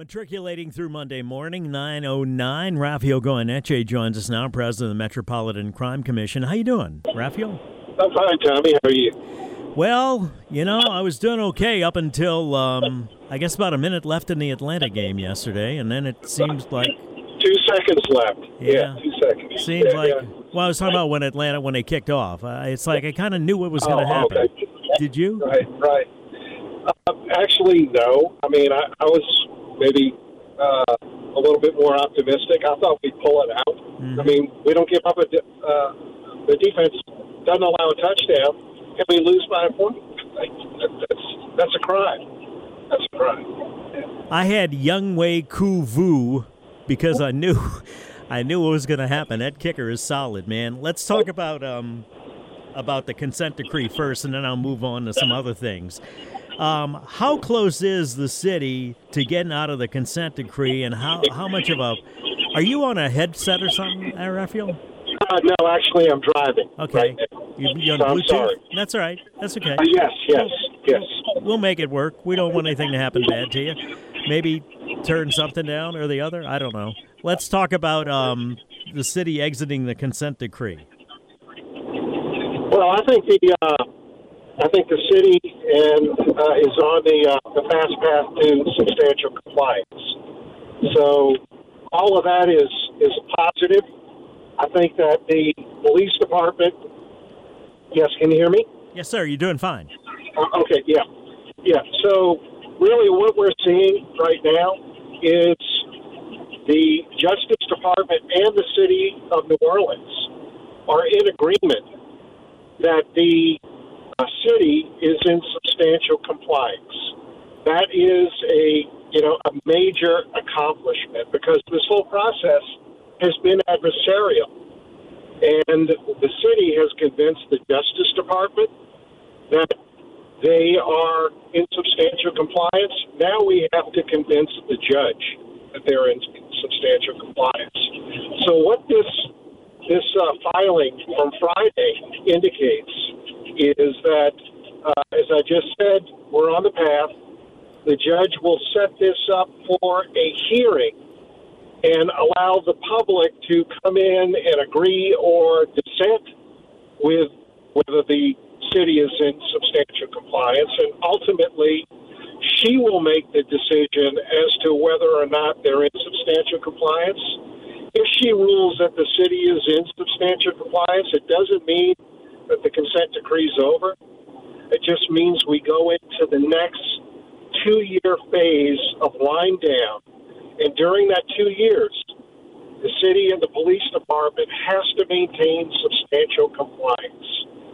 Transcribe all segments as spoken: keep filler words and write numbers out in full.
Matriculating through Monday morning, nine oh nine. Rafael Goyeneche joins us now, president of the Metropolitan Crime Commission. How you doing, Rafael? I'm fine, Tommy. How are you? Well, you know, I was doing okay up until, um, I guess, about a minute left in the Atlanta game yesterday, and then it seems like... Two seconds left. Yeah, yeah two seconds. Seems yeah, like... Yeah. Well, I was talking about when Atlanta, when they kicked off. Uh, it's like I kind of knew what was going to oh, happen. Okay. Did you? Right, right. Uh, actually, no. I mean, I, I was maybe uh, a little bit more optimistic. I thought we'd pull it out. Mm-hmm. I mean, we don't give up a... De- uh, the defense doesn't allow a touchdown, and we lose by a point. Like, that's, that's a crime. That's a crime. I had Younghoe Koo Vu because I knew I knew what was going to happen. That kicker is solid, man. Let's talk about um about the consent decree first, and then I'll move on to some other things. Um, how close is the city to getting out of the consent decree, and how, how much of a... Are you on a headset or something, uh, Rafael? Uh, no, actually, I'm driving. Okay. Right You, you on so I'm Bluetooth? sorry. That's all right. That's okay. Uh, yes, yes, yes. We'll make it work. We don't want anything to happen bad to you. Maybe turn something down or the other. I don't know. Let's talk about um, the city exiting the consent decree. Well, I think the uh, I think the city and uh, is on the uh, the fast path to substantial compliance. So all of that is is positive. I think that the police department. Yes, can you hear me? Yes, sir. You're doing fine. Uh, okay, yeah, yeah. So really, what we're seeing right now is the Justice Department and the city of New Orleans are in agreement that the uh, city is in substantial compliance. That is a you know a major accomplishment because this whole process has been adversarial. And the city has convinced the Justice Department that they are in substantial compliance. Now we have to convince the judge that they're in substantial compliance. So what this this uh, filing from Friday indicates is that, uh, as I just said, we're on the path. The judge will set this up for a hearing and allow the public to come in and agree or dissent with whether the city is in substantial compliance. And ultimately, she will make the decision as to whether or not they're in substantial compliance. If she rules that the city is in substantial compliance, it doesn't mean that the consent decree is over. It just means we go into the next two-year phase of wind down. And during that two years, the city and the police department has to maintain substantial compliance.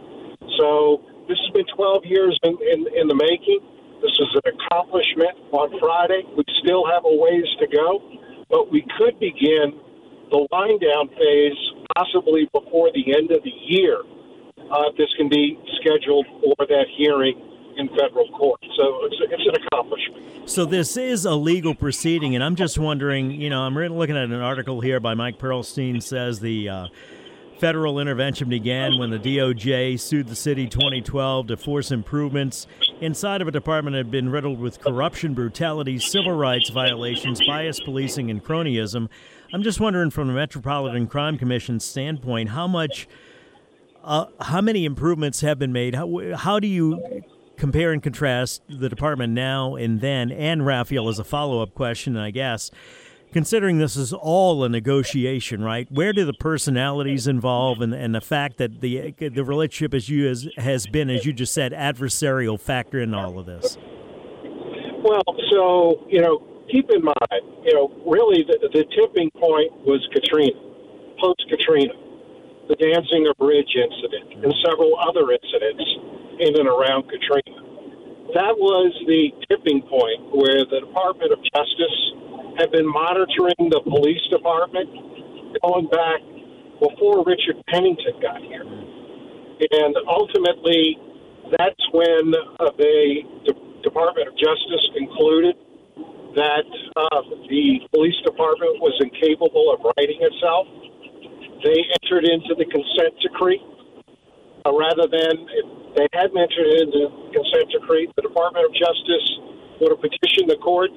So this has been twelve years in, in, in the making. This is an accomplishment on Friday. We still have a ways to go, but we could begin the wind down phase possibly before the end of the year. Uh, this can be scheduled for that hearing in federal court. So it's, it's an accomplishment. So this is a legal proceeding, and I'm just wondering, you know, I'm looking at an article here by Mike Perlstein, says the uh, federal intervention began when the D O J sued the city twenty twelve to force improvements inside of a department that had been riddled with corruption, brutality, civil rights violations, bias policing, and cronyism. I'm just wondering from the Metropolitan Crime Commission's standpoint, how much, uh, how many improvements have been made? How, how do you compare and contrast the department now and then? And Rafael, as a follow-up question, I guess, considering this is all a negotiation, right? Where do the personalities involved and, and the fact that the the relationship as you as, has been, as you just said, adversarial factor in all of this? Well, so, you know, keep in mind, you know, really the, the tipping point was Katrina, post-Katrina, the Danziger Bridge incident, and several other incidents in and around Katrina. That was the tipping point where the Department of Justice had been monitoring the police department going back before Richard Pennington got here. And ultimately, that's when uh, the De- Department of Justice concluded that uh, the police department was incapable of righting itself. They entered into the consent decree. Uh, rather than, if they hadn't entered into the consent decree, the Department of Justice would have petitioned the court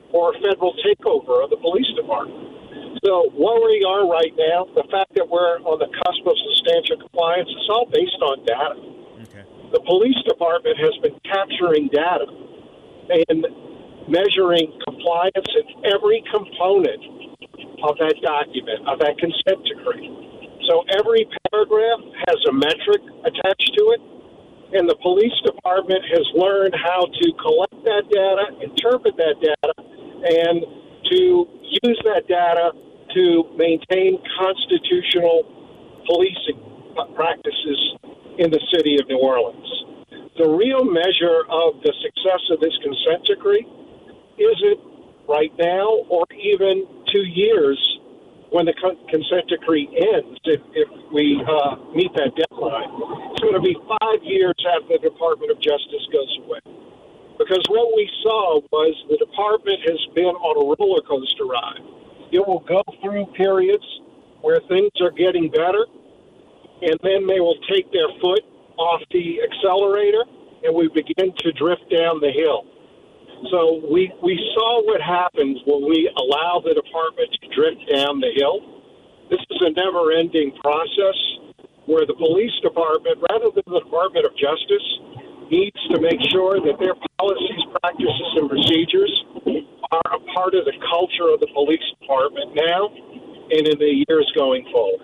or a federal takeover of the police department. So where we are right now, the fact that we're on the cusp of substantial compliance, is all based on data. Okay. The police department has been capturing data and measuring compliance in every component of that document, of that consent decree. So every paragraph has a metric attached to it, and the police department has learned how to collect that data, interpret that data, and to use that data to maintain constitutional policing practices in the city of New Orleans. The real measure of the success of this consent decree isn't right now or even two years when the consent decree ends, if, if we uh, meet that deadline. It's going to be five years after the Department of Justice goes away. Because what we saw was the department has been on a roller coaster ride. It will go through periods where things are getting better, and then they will take their foot off the accelerator, and we begin to drift down the hill. So we, we saw what happens when we allow the department to drift down the hill. This is a never-ending process where the police department, rather than the Department of Justice, needs to make sure that their policies, practices, and procedures are a part of the culture of the police department now and in the years going forward.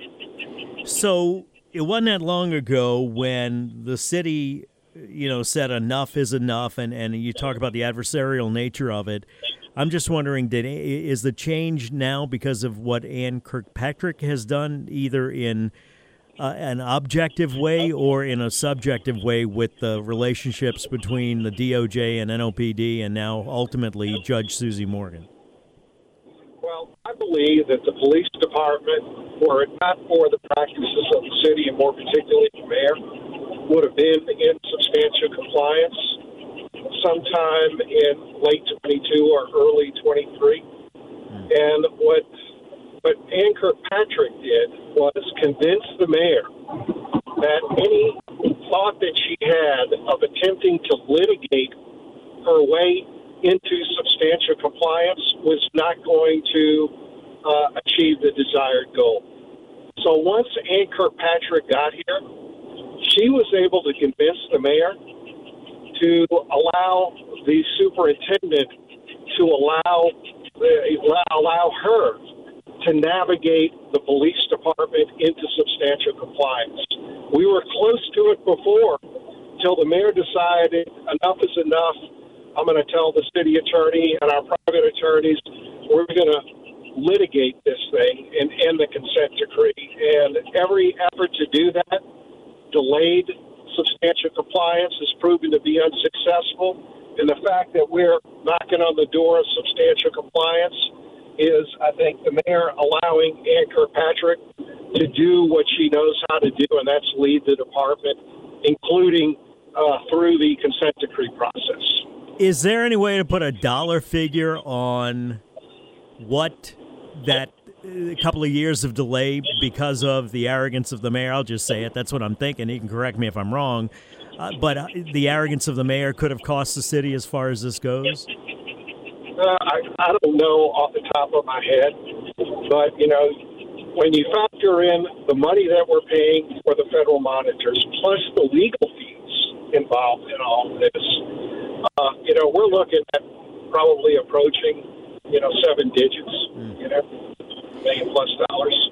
So it wasn't that long ago when the city, you know, said enough is enough, and, and you talk about the adversarial nature of it. I'm just wondering, did is the change now because of what Ann Kirkpatrick has done, either in uh, an objective way or in a subjective way with the relationships between the D O J and N O P D and now ultimately Judge Susie Morgan? Well, I believe that the police department, were it not for the practices of the city and more particularly the mayor, would have been in substantial compliance sometime in late twenty-two or early twenty-three. Mm. And what what Ann Kirkpatrick did was convince the mayor that any thought that she had of attempting to litigate her way into substantial compliance was not going to uh, achieve the desired goal. So once Ann Kirkpatrick got here, she was able to convince the mayor to allow the superintendent to allow allow her to navigate the police department into substantial compliance. We were close to it before, till the mayor decided enough is enough. I'm going to tell the city attorney and our private attorneys we're going to litigate this thing and end the consent decree. And every effort to do that delayed substantial compliance has proven to be unsuccessful. And the fact that we're knocking on the door of substantial compliance is, I think, the mayor allowing Ann Kirkpatrick to do what she knows how to do, and that's lead the department, including uh, through the consent decree process. Is there any way to put a dollar figure on what that a couple of years of delay because of the arrogance of the mayor? I'll just say it. That's what I'm thinking. He can correct me if I'm wrong. Uh, but uh, the arrogance of the mayor could have cost the city as far as this goes? Uh, I, I don't know off the top of my head. But, you know, when you factor in the money that we're paying for the federal monitors, plus the legal fees involved in all of this, uh, you know, we're looking at probably approaching, you know, seven digits, mm. you know, million plus dollars.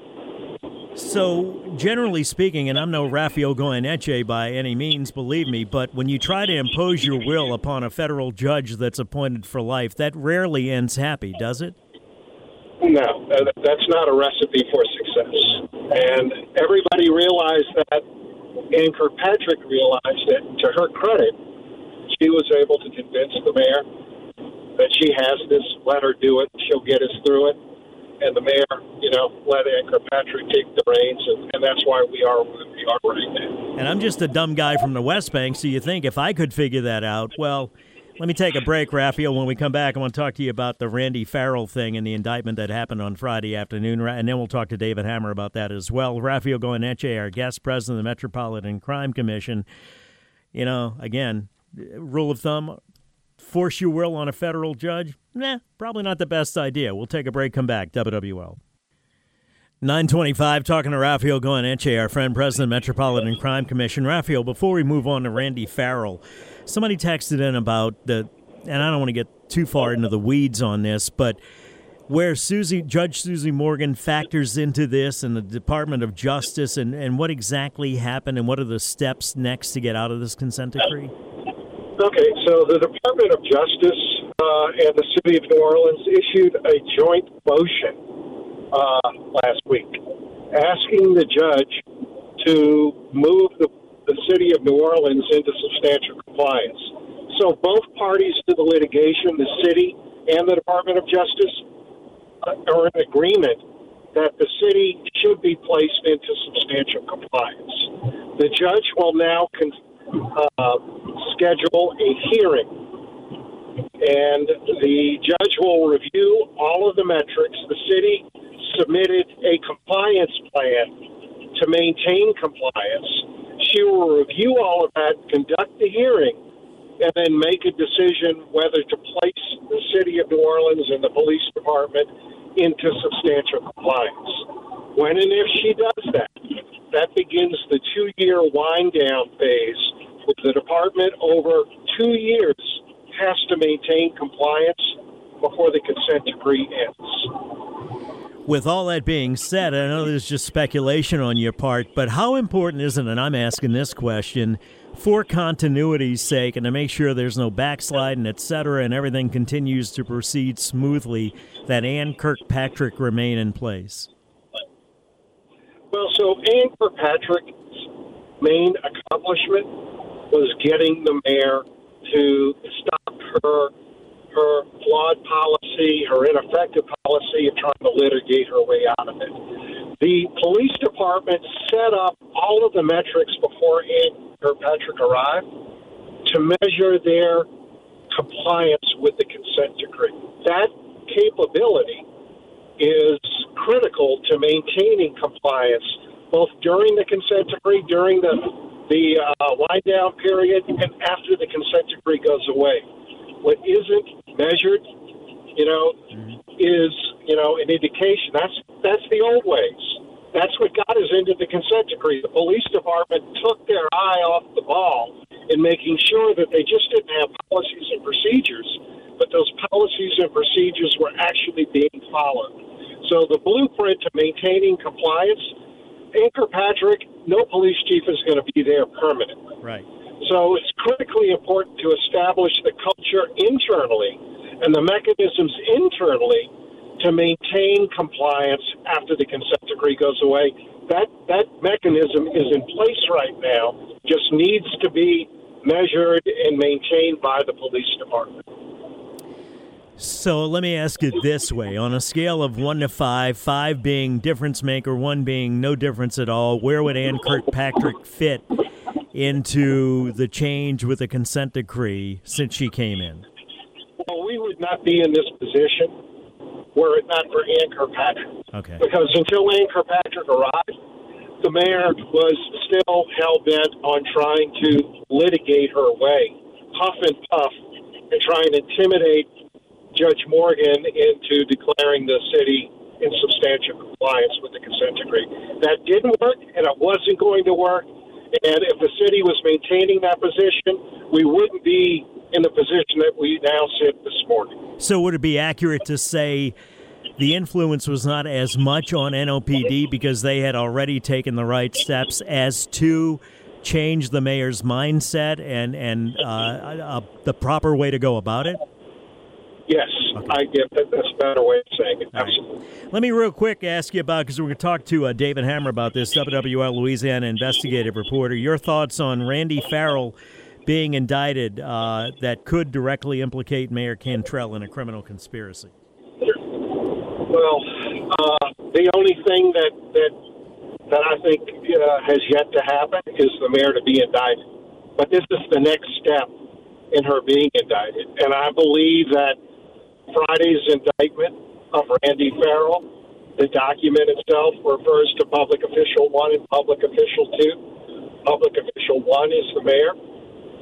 So, generally speaking, and I'm no Rafael Goyeneche by any means, believe me, but when you try to impose your will upon a federal judge that's appointed for life, that rarely ends happy, does it? No, that's not a recipe for success. And everybody realized that, Ann Kirkpatrick realized that, to her credit, she was able to convince the mayor that she has this, let her do it, she'll get us through it. And the mayor, you know, let Ann Kirkpatrick take the reins, and, and that's why we are where we are right now. And I'm just a dumb guy from the West Bank, so you think if I could figure that out, well, let me take a break, Raphael. When we come back, I want to talk to you about the Randy Farrell thing and the indictment that happened on Friday afternoon, and then we'll talk to David Hammer about that as well. Rafael Goyeneche, our guest, president of the Metropolitan Crime Commission. You know, again, rule of thumb, force your will on a federal judge? Nah, probably not the best idea. We'll take a break, come back. W W L. nine twenty-five, talking to Rafael Goyeneche, our friend, President of Metropolitan Crime Commission. Rafael, before we move on to Randy Farrell, somebody texted in about the, and I don't want to get too far into the weeds on this, but where Susie, Judge Susie Morgan factors into this and the Department of Justice and, and what exactly happened and what are the steps next to get out of this consent decree? Okay, so the Department of Justice uh, and the City of New Orleans issued a joint motion uh, last week asking the judge to move the, the City of New Orleans into substantial compliance. So both parties to the litigation, the city and the Department of Justice, are in agreement that the city should be placed into substantial compliance. The judge will now con- uh, schedule a hearing, and the judge will review all of the metrics. The city submitted a compliance plan to maintain compliance. She will review all of that, conduct the hearing, and then make a decision whether to place the City of New Orleans and the police department into substantial compliance. When and if she does that, that begins the two-year wind-down phase, with the department over two years has to maintain compliance before the consent decree ends. With all that being said, I know there's just speculation on your part, but how important is it, and I'm asking this question, for continuity's sake and to make sure there's no backsliding, et cetera, and everything continues to proceed smoothly, that Ann Kirkpatrick remain in place? Well, so Ann Kirkpatrick's main accomplishment was getting the mayor to stop her her flawed policy, her ineffective policy of trying to litigate her way out of it. The police department set up all of the metrics before Ann Kirkpatrick arrived to measure their compliance with the consent decree. That capability is critical to maintaining compliance both during the consent decree, during the the uh, wind-down period, and after the consent decree goes away. What isn't measured, you know, is, you know, an indication. That's that's the old ways. That's what got us into the consent decree. The police department took their eye off the ball in making sure that they just didn't have policies and procedures, but those policies and procedures were actually being followed. So the blueprint to maintaining compliance, Ann Kirkpatrick, no police chief is going to be there permanently. Right. So it's critically important to establish the culture internally and the mechanisms internally to maintain compliance after the consent decree goes away. That that mechanism is in place right now, just needs to be measured and maintained by the police department. So let me ask it this way. On a scale of one to five, five being difference maker, one being no difference at all, where would Ann Kirkpatrick fit into the change with the consent decree since she came in? Well, we would not be in this position were it not for Ann Kirkpatrick. Okay. Because until Ann Kirkpatrick arrived, the mayor was still hell-bent on trying to litigate her way, huff and puff, and try and intimidate Judge Morgan into declaring the city in substantial compliance with the consent decree. That didn't work, and it wasn't going to work. And if the city was maintaining that position, we wouldn't be in the position that we now sit this morning. So would it be accurate to say the influence was not as much on N O P D because they had already taken the right steps as to change the mayor's mindset and, and uh, uh, the proper way to go about it? Yes, okay. I get that. That's a better way of saying it. All Absolutely. Right. Let me real quick ask you about, because we're going to talk to uh, David Hammer about this, W W L Louisiana investigative reporter, your thoughts on Randy Farrell being indicted uh, that could directly implicate Mayor Cantrell in a criminal conspiracy. Well, uh, the only thing that that, that I think uh, has yet to happen is the mayor to be indicted. But this is the next step in her being indicted. And I believe that Friday's indictment of Randy Farrell, the document itself refers to public official one and public official two. Public official one is the mayor,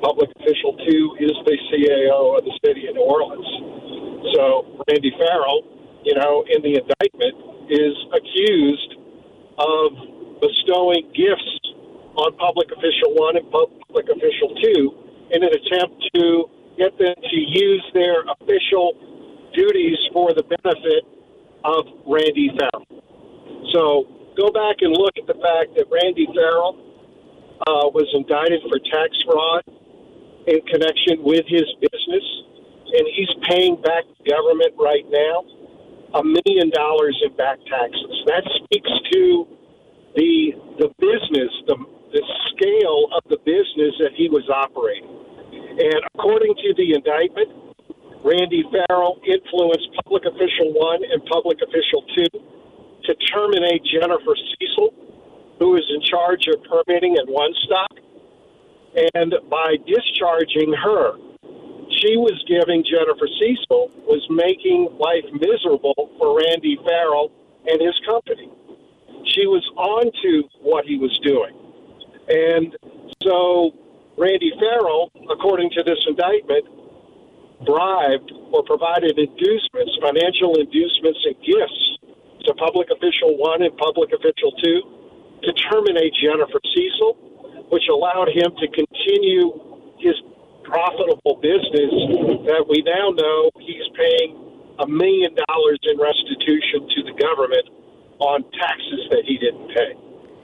public official two is the C A O of the city of New Orleans. So Randy Farrell, you know, in the indictment is accused of bestowing gifts on public official one and public official two in an attempt to get them to use their official duties for the benefit of Randy Farrell. So go back and look at the fact that Randy Farrell uh, was indicted for tax fraud in connection with his business, and he's paying back the government right now a million dollars in back taxes. That speaks to the the business, the, the scale of the business that he was operating. And according to the indictment, Randy Farrell influenced public official one and public official two to terminate Jennifer Cecil, who is in charge of permitting at One Stop. And by discharging her, she was giving Jennifer Cecil, was making life miserable for Randy Farrell and his company. She was on to what he was doing. And so Randy Farrell, according to this indictment, bribed or provided inducements, financial inducements and gifts to public official one and public official two to terminate Jennifer Cecil, which allowed him to continue his profitable business that we now know he's paying a million dollars in restitution to the government on taxes that he didn't pay.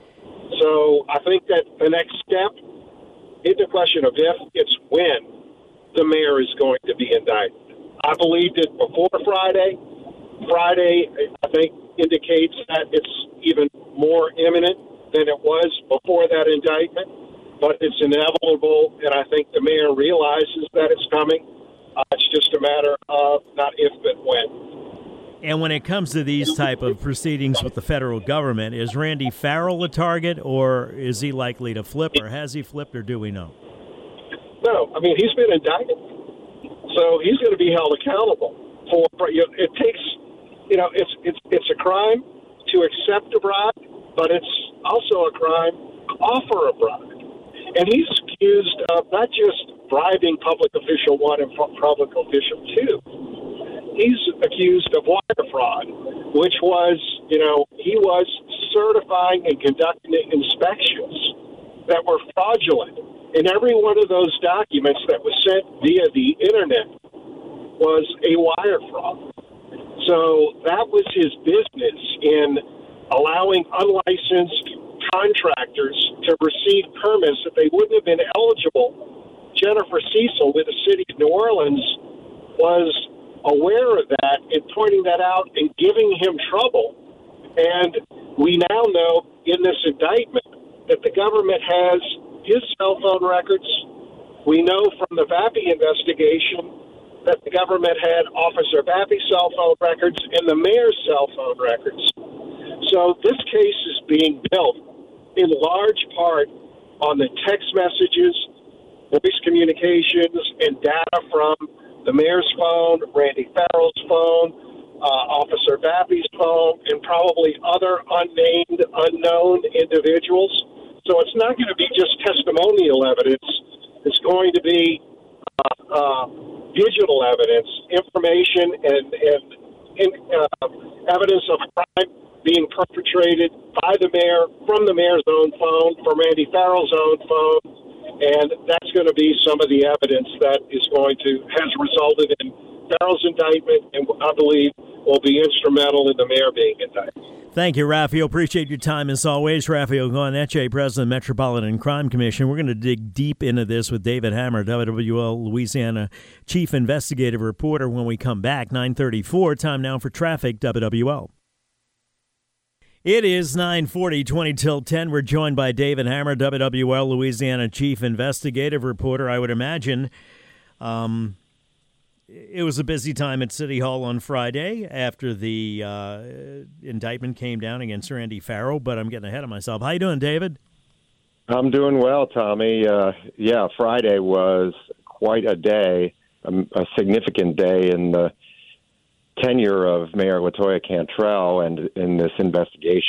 So I think that the next step isn't a question of if, it's when the mayor is going to be indicted. I believed it before Friday. Friday, I think, indicates that it's even more imminent than it was before that indictment, but it's inevitable, and I think the mayor realizes that it's coming. Uh, it's just a matter of not if, but when. And when it comes to these type of proceedings with the federal government, is Randy Farrell a target, or is he likely to flip, or has he flipped, or do we know? No, I mean, he's been indicted, so he's going to be held accountable for. You know, it takes, you know, it's it's it's a crime to accept a bribe, but it's also a crime to offer a bribe. And he's accused of not just bribing public official one and public official two. He's accused of wire fraud, which was, you know, he was certifying and conducting inspections that were fraudulent. And every one of those documents that was sent via the internet was a wire fraud. So that was his business in allowing unlicensed contractors to receive permits that they wouldn't have been eligible. Jennifer Cecil with the city of New Orleans was aware of that and pointing that out and giving him trouble. And we now know in this indictment that the government has his cell phone records. We know from the Vappie investigation that the government had Officer Vappie's cell phone records and the mayor's cell phone records. So this case is being built in large part on the text messages, voice communications, and data from the mayor's phone, Randy Farrell's phone, uh, Officer Vappie's phone, and probably other unnamed, unknown individuals. So it's not going to be just testimonial evidence. It's going to be uh, uh, digital evidence, information, and, and, and uh, evidence of crime being perpetrated by the mayor, from the mayor's own phone, from Randy Farrell's own phone. And that's going to be some of the evidence that is going to, has resulted in Farrell's indictment, and I believe will be instrumental in the mayor being indicted. Thank you, Raphael. Appreciate your time as always. Raphael Goyeneche, President of the Metropolitan Crime Commission. We're going to dig deep into this with David Hammer, W W L Louisiana Chief Investigative Reporter, when we come back. nine thirty-four, time now for traffic, W W L. It is nine forty, twenty till ten. We're joined by David Hammer, W W L Louisiana Chief Investigative Reporter. I would imagine um, it was a busy time at City Hall on Friday after the uh, indictment came down against Randy Farrell, but I'm getting ahead of myself. How you doing, David? I'm doing well, Tommy. Uh, yeah, Friday was quite a day, a, a significant day in the tenure of Mayor LaToya Cantrell and in this investigation.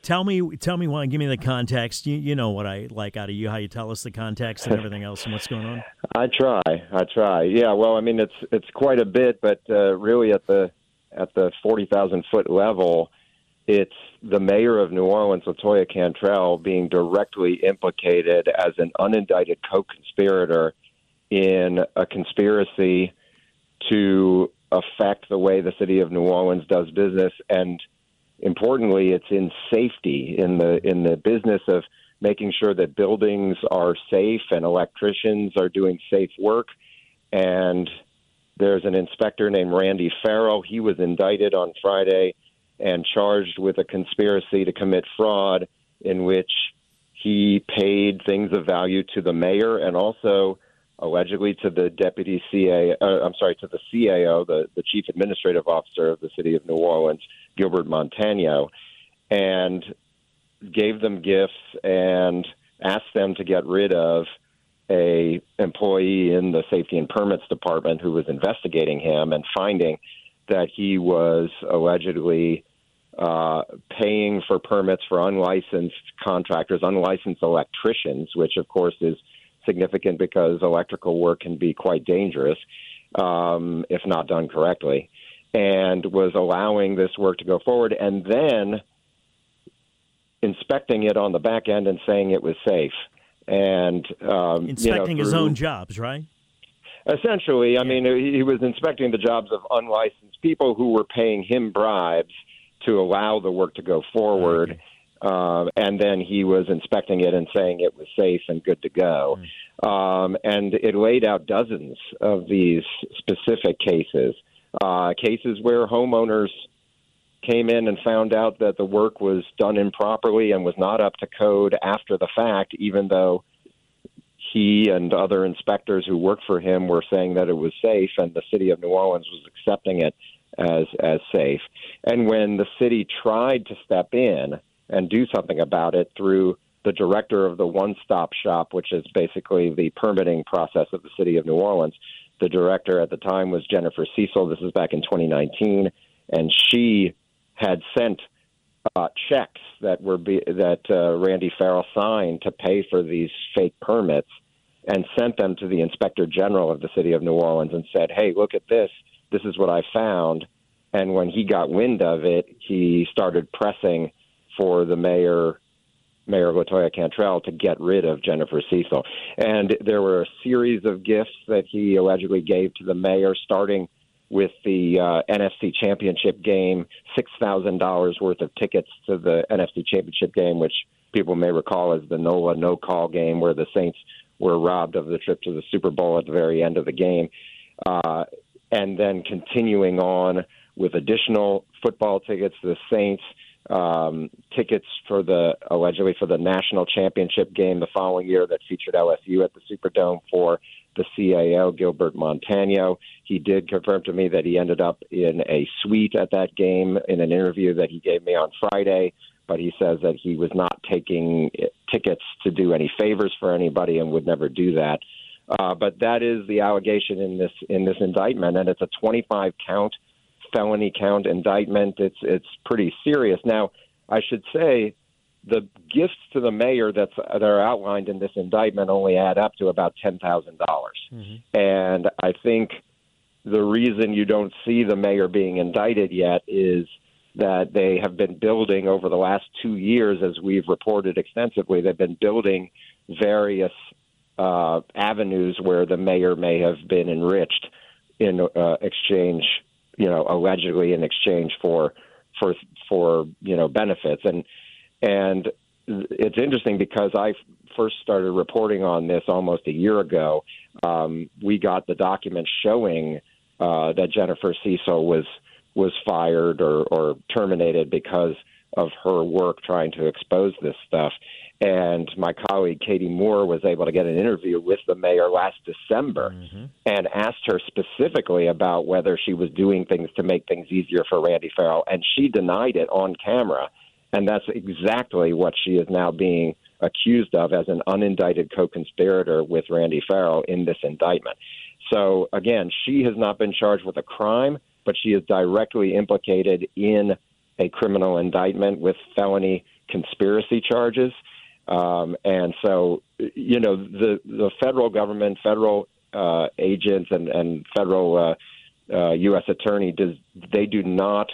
Tell me, tell me why. Give me the context. You, you know what I like out of you, how you tell us the context and everything else, and what's going on. I try, I try. Yeah, well, I mean, it's it's quite a bit, but uh, really at the at the forty thousand foot level, it's the mayor of New Orleans, LaToya Cantrell, being directly implicated as an unindicted co-conspirator in a conspiracy to affect the way the city of New Orleans does business, and importantly, it's in safety, in the in the business of making sure that buildings are safe and electricians are doing safe work. And there's an inspector named Randy Farrell. He was indicted on Friday and charged with a conspiracy to commit fraud in which he paid things of value to the mayor and also allegedly to the deputy C A O, uh, I'm sorry, to the C A O, the, the chief administrative officer of the city of New Orleans, Gilbert Montano, and gave them gifts and asked them to get rid of a employee in the safety and permits department who was investigating him and finding that he was allegedly uh, paying for permits for unlicensed contractors, unlicensed electricians, which of course is significant because electrical work can be quite dangerous um, if not done correctly, and was allowing this work to go forward and then inspecting it on the back end and saying it was safe. And um, inspecting you know, his own jobs, right? Essentially, I yeah. mean, he was inspecting the jobs of unlicensed people who were paying him bribes to allow the work to go forward. Okay. Uh, and then he was inspecting it and saying it was safe and good to go. Mm. Um, and it laid out dozens of these specific cases, uh, cases where homeowners came in and found out that the work was done improperly and was not up to code after the fact, even though he and other inspectors who worked for him were saying that it was safe, and the city of New Orleans was accepting it as as safe. And when the city tried to step in and do something about it through the director of the one-stop shop, which is basically the permitting process of the city of New Orleans, the director at the time was Jennifer Cecil. This is back in twenty nineteen, and she had sent uh, checks that were be, that uh, Randy Farrell signed to pay for these fake permits, and sent them to the inspector general of the city of New Orleans and said, "Hey, look at this. This is what I found." And when he got wind of it, he started pressing for the mayor, Mayor LaToya Cantrell, to get rid of Jennifer Cecil. And there were a series of gifts that he allegedly gave to the mayor, starting with the uh, N F C Championship game, six thousand dollars worth of tickets to the N F C Championship game, which people may recall as the NOLA no-call game, where the Saints were robbed of the trip to the Super Bowl at the very end of the game. Uh, and then continuing on with additional football tickets to the Saints, um, tickets for the allegedly for the national championship game the following year that featured L S U at the Superdome for the C A O, Gilbert Montano. He did confirm to me that he ended up in a suite at that game in an interview that he gave me on Friday, but he says that he was not taking tickets to do any favors for anybody and would never do that. Uh, but that is the allegation in this in this indictment, and it's a twenty-five count felony count indictment. It's it's pretty serious. Now, I should say the gifts to the mayor that's, that are outlined in this indictment only add up to about ten thousand dollars. Mm-hmm. And I think the reason you don't see the mayor being indicted yet is that they have been building over the last two years, as we've reported extensively, they've been building various uh, avenues where the mayor may have been enriched in uh, exchange, you know, allegedly in exchange for for for you know benefits. And and it's interesting because I first started reporting on this almost a year ago. Um, we got the documents showing uh, that Jennifer Cecil was was fired or, or terminated because of her work trying to expose this stuff. And my colleague Katie Moore was able to get an interview with the mayor last December mm-hmm. and asked her specifically about whether she was doing things to make things easier for Randy Farrell. And she denied it on camera. And that's exactly what she is now being accused of as an unindicted co-conspirator with Randy Farrell in this indictment. So, again, she has not been charged with a crime, but she is directly implicated in a criminal indictment with felony conspiracy charges. Um, and so, you know, the, the federal government, federal uh, agents and, and federal uh, uh, U S attorney, does they do not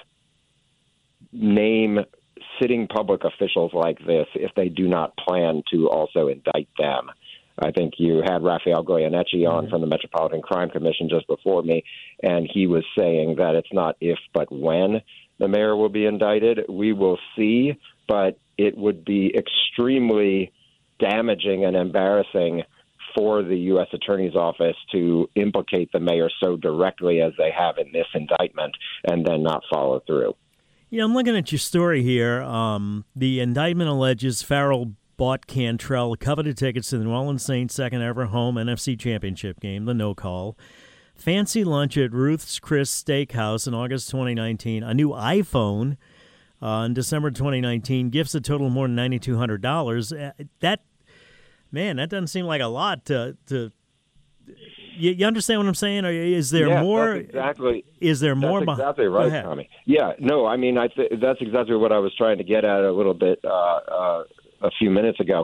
name sitting public officials like this if they do not plan to also indict them. I think you had Rafael Goyeneche on mm-hmm. from the Metropolitan Crime Commission just before me, and he was saying that it's not if but when the mayor will be indicted. We will see, but it would be extremely damaging and embarrassing for the U S Attorney's Office to implicate the mayor so directly as they have in this indictment and then not follow through. Yeah, I'm looking at your story here. Um, the indictment alleges Farrell bought Cantrell coveted tickets to the New Orleans Saints' second ever home N F C championship game, the no call, fancy lunch at Ruth's Chris Steakhouse in August twenty nineteen, a new iPhone uh, in December twenty nineteen, gifts that total more than nine thousand two hundred dollars. Uh, that, man, that doesn't seem like a lot to to. You, you understand what I'm saying? Or is there yeah, more? That's exactly. Is there more? That's exactly right, Tommy. Yeah, no, I mean, I th- that's exactly what I was trying to get at a little bit uh, uh, a few minutes ago.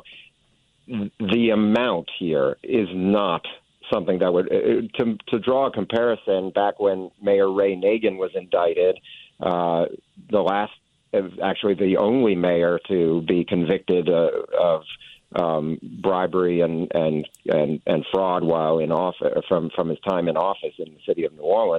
The amount here is not something that would uh, to to draw a comparison. Back when Mayor Ray Nagin was indicted, uh, the last, actually the only mayor to be convicted uh, of. Um, bribery and, and and and fraud while in office from from his time in office in the city of New Orleans.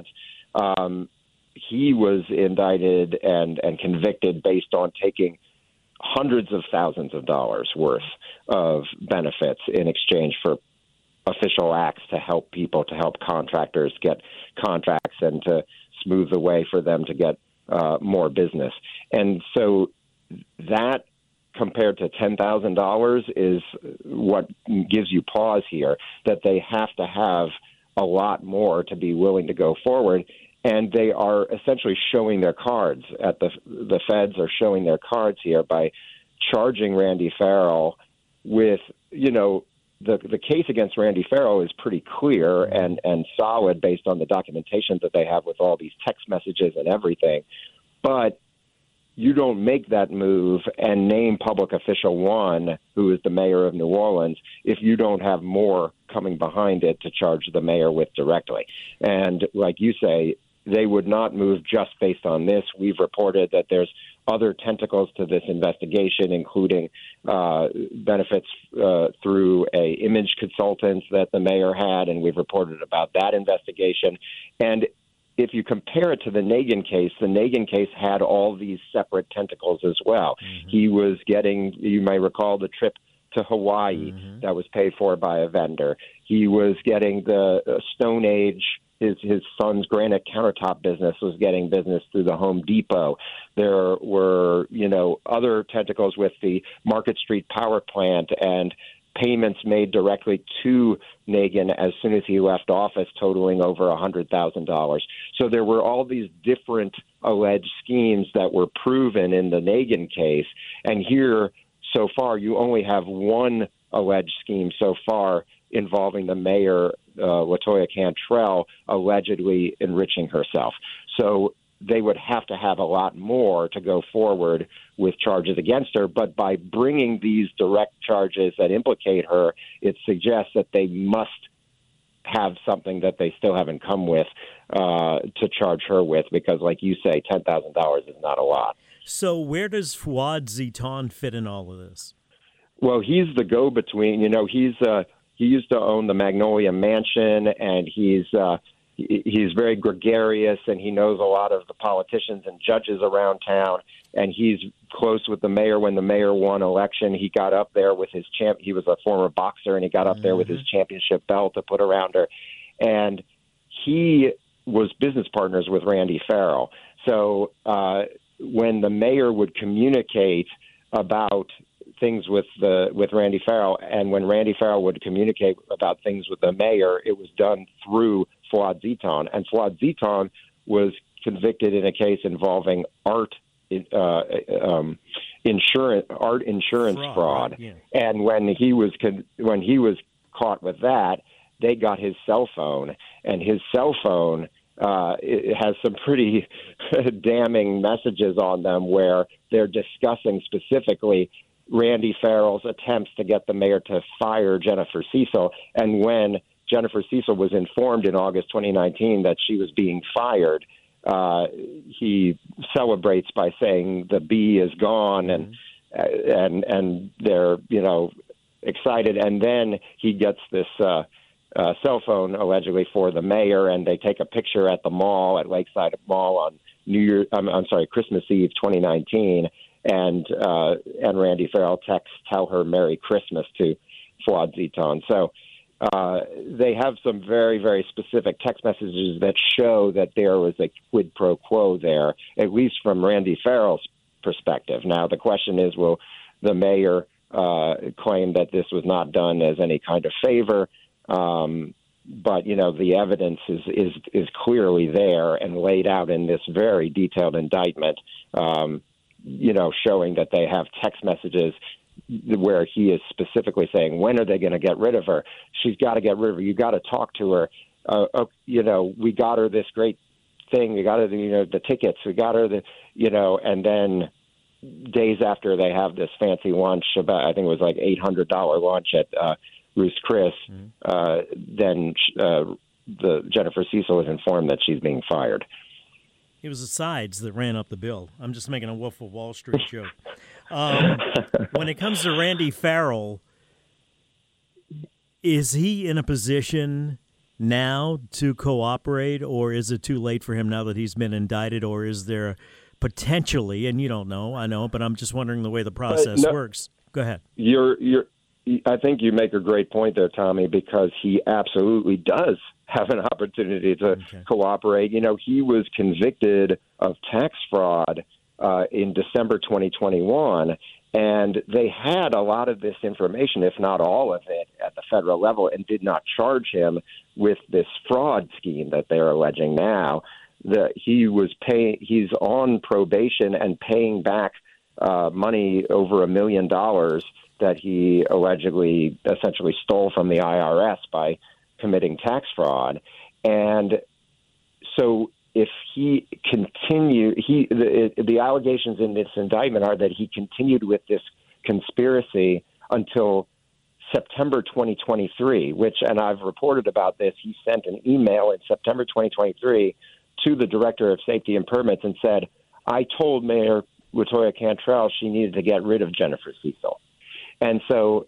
Um, he was indicted and and convicted based on taking hundreds of thousands of dollars worth of benefits in exchange for official acts to help people, to help contractors get contracts and to smooth the way for them to get uh, more business. And so that, compared to ten thousand dollars, is what gives you pause here, that they have to have a lot more to be willing to go forward. And they are essentially showing their cards at the the feds are showing their cards here by charging Randy Farrell with, you know, the the case against Randy Farrell is pretty clear and, and solid based on the documentation that they have with all these text messages and everything. But you don't make that move and name public official one, who is the mayor of New Orleans, if you don't have more coming behind it to charge the mayor with directly. And like you say, they would not move just based on this. We've reported that there's other tentacles to this investigation, including uh, benefits uh, through a image consultant that the mayor had, and we've reported about that investigation. And if you compare it to the Nagin case, the Nagin case had all these separate tentacles as well. Mm-hmm. He was getting, you may recall, the trip to Hawaii mm-hmm. that was paid for by a vendor. He was getting the uh, Stone Age, his, his son's granite countertop business was getting business through the Home Depot. There were, you know, other tentacles with the Market Street power plant and payments made directly to Nagin as soon as he left office, totaling over one hundred thousand dollars. So there were all these different alleged schemes that were proven in the Nagin case. And here, so far, you only have one alleged scheme so far involving the mayor, uh, Latoya Cantrell, allegedly enriching herself. So they would have to have a lot more to go forward with charges against her. But by bringing these direct charges that implicate her, it suggests that they must have something that they still haven't come with uh, to charge her with, because, like you say, ten thousand dollars is not a lot. So where does Fouad Ziton fit in all of this? Well, he's the go-between. You know, he's uh, he used to own the Magnolia Mansion, and he's uh, he's very gregarious, and he knows a lot of the politicians and judges around town, and he's close with the mayor. When the mayor won election, he got up there with his champ. He was a former boxer, and he got up mm-hmm. there with his championship belt to put around her. And he was business partners with Randy Farrell. So uh, when the mayor would communicate about things with the with Randy Farrell, and when Randy Farrell would communicate about things with the mayor, it was done through Fouad Ziton. And Fouad Ziton was convicted in a case involving art uh, um, insurance art insurance fraud. fraud. Right, yeah. And when he was con- when he was caught with that, they got his cell phone, and his cell phone uh, it has some pretty damning messages on them where they're discussing specifically Randy Farrell's attempts to get the mayor to fire Jennifer Cecil. And when Jennifer Cecil was informed in August twenty nineteen that she was being fired, uh, he celebrates by saying the bee is gone, and mm-hmm. and and they're, you know, excited. And then he gets this uh, uh, cell phone allegedly for the mayor, and they take a picture at the mall, at Lakeside Mall on New Year. I'm, I'm sorry, Christmas Eve twenty nineteen. And uh, and Randy Farrell texts, "Tell her Merry Christmas" to Fuad Ziton. So uh, they have some very, very specific text messages that show that there was a quid pro quo there, at least from Randy Farrell's perspective. Now, the question is, will the mayor uh, claim that this was not done as any kind of favor? Um, but, you know, the evidence is, is, is clearly there and laid out in this very detailed indictment. Um, you know, showing that they have text messages where he is specifically saying, when are they going to get rid of her? She's got to get rid of her. You got to talk to her. Uh, uh, you know, we got her this great thing. We got her, the, you know, the tickets. We got her the, you know, and then days after they have this fancy lunch, about, I think it was like eight hundred dollars lunch at uh, Ruth's Chris, mm-hmm. uh, then uh, the Jennifer Cecil is informed that she's being fired. It was the sides that ran up the bill. I'm just making a Wolf of Wall Street joke. Um, when it comes to Randy Farrell, is he in a position now to cooperate, or is it too late for him now that he's been indicted, or is there potentially, and you don't know, I know, but I'm just wondering the way the process uh, no, works. Go ahead. You're, you're, I think you make a great point there, Tommy, because he absolutely does have an opportunity to okay. cooperate. You know, he was convicted of tax fraud uh, in December twenty twenty-one, and they had a lot of this information, if not all of it, at the federal level, and did not charge him with this fraud scheme that they're alleging now. That he was paying, he's on probation and paying back uh, money over a million dollars that he allegedly essentially stole from the I R S by committing tax fraud. And so if he continue, he the, the allegations in this indictment are that he continued with this conspiracy until September twenty twenty-three, which, and I've reported about this, he sent an email in September twenty twenty-three to the Director of Safety and Permits and said, I told Mayor Latoya Cantrell she needed to get rid of Jennifer Cecil. And so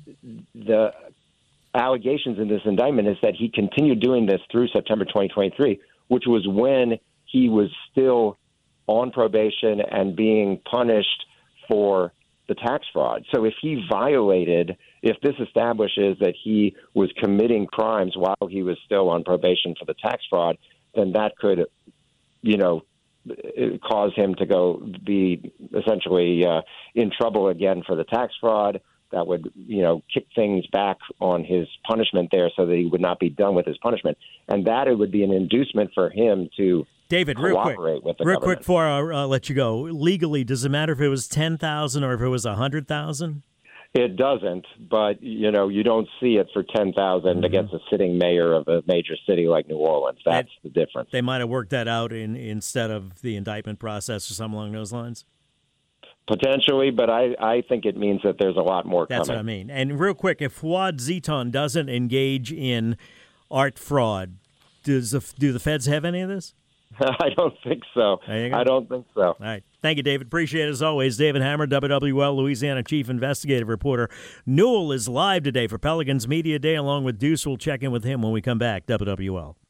the allegations in this indictment is that he continued doing this through September twenty twenty-three, which was when he was still on probation and being punished for the tax fraud. So if he violated, if this establishes that he was committing crimes while he was still on probation for the tax fraud, then that could, you know, cause him to go be essentially uh, in trouble again for the tax fraud. That would, you know, kick things back on his punishment there so that he would not be done with his punishment. And that it would be an inducement for him to David, cooperate real quick, with the real government. quick before I uh, let you go. Legally, does it matter if it was ten thousand dollars or if it was one hundred thousand dollars? It doesn't, but, you know, you don't see it for ten thousand dollars mm-hmm. against a sitting mayor of a major city like New Orleans. That's that, the difference. They might have worked that out in instead of the indictment process or something along those lines? Potentially, but I, I think it means that there's a lot more That's coming. That's what I mean. And real quick, if Fuad Ziton doesn't engage in art fraud, does the, do the feds have any of this? I don't think so. I don't think so. All right. Thank you, David. Appreciate it as always. David Hammer, W W L, Louisiana Chief Investigative Reporter. Newell is live today for Pelicans Media Day along with Deuce. We'll check in with him when we come back. W W L.